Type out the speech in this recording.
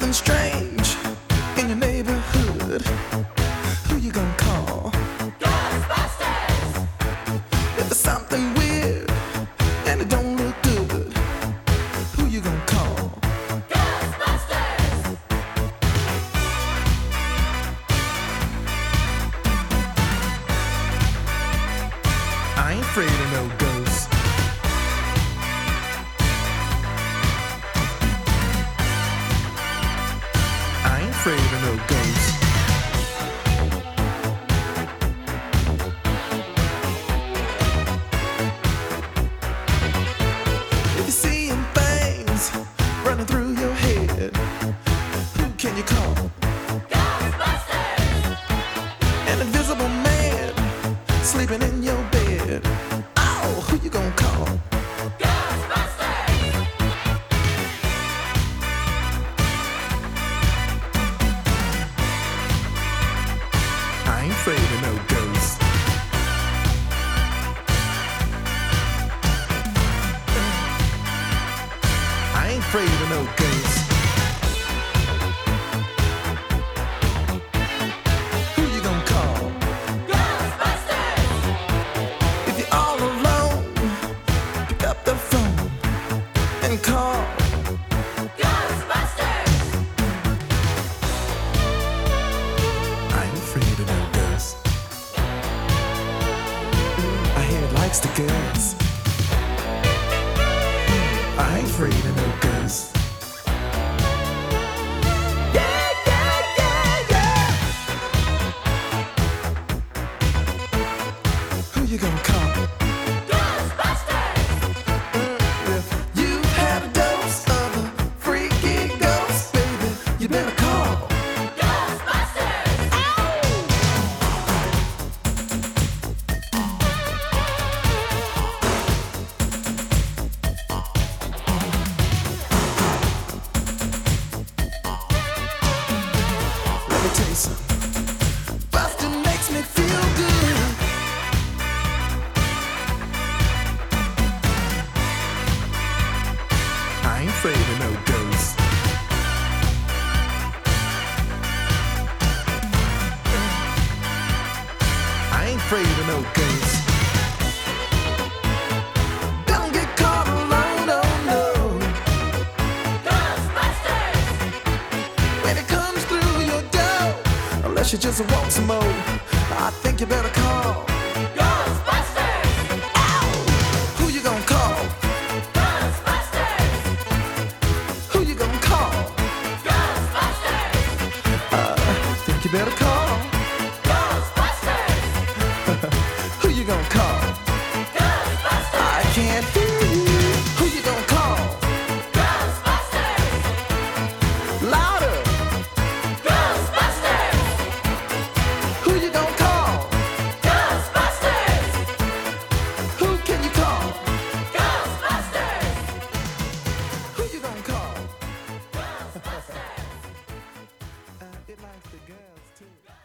something strange in your neighborhood, who you gonna call? Ghostbusters! If there's something weird and it don't look good, who you gonna call? Ghostbusters! I ain't afraid of no ghosts. I ain't afraid of no ghosts. If you're seeing things running through your head, who can you call? Ghostbusters! An invisible man sleeping in your bed. Oh, who you gonna call? Ghostbusters! I ain't afraid of no ghosts. I ain't afraid of no ghosts. Who you gonna call? Ghostbusters! If you're all alone, pick up the phone and call. Ghostbusters! I ain't afraid of no ghosts. I hear it likes the girls. I ain't afraid of no ghosts. Yeah, yeah, yeah, yeah. Who you gonna call? Ghostbusters! If you've had a dose of a freaky ghost, baby, you better call. Ghostbusters! Let me tell you something. Bustin' makes me feel good. I ain't afraid of no ghosts. I ain't afraid of no ghosts. Don't get caught alone, oh no. Ghostbusters! When it comes through your door, unless you just want some more, I think you better call. Ghostbusters! Who you gonna call? Ghostbusters! Who you gonna call? Ghostbusters! Think you better call. Ghostbusters! Who you gonna call? Ghostbusters! I can't hear you. Who you gonna call? Ghostbusters! Louder. Ghostbusters! Who you gonna call? Ghostbusters! Who can you call? Ghostbusters! Who you gonna call? Ghostbusters! It likes the girls too.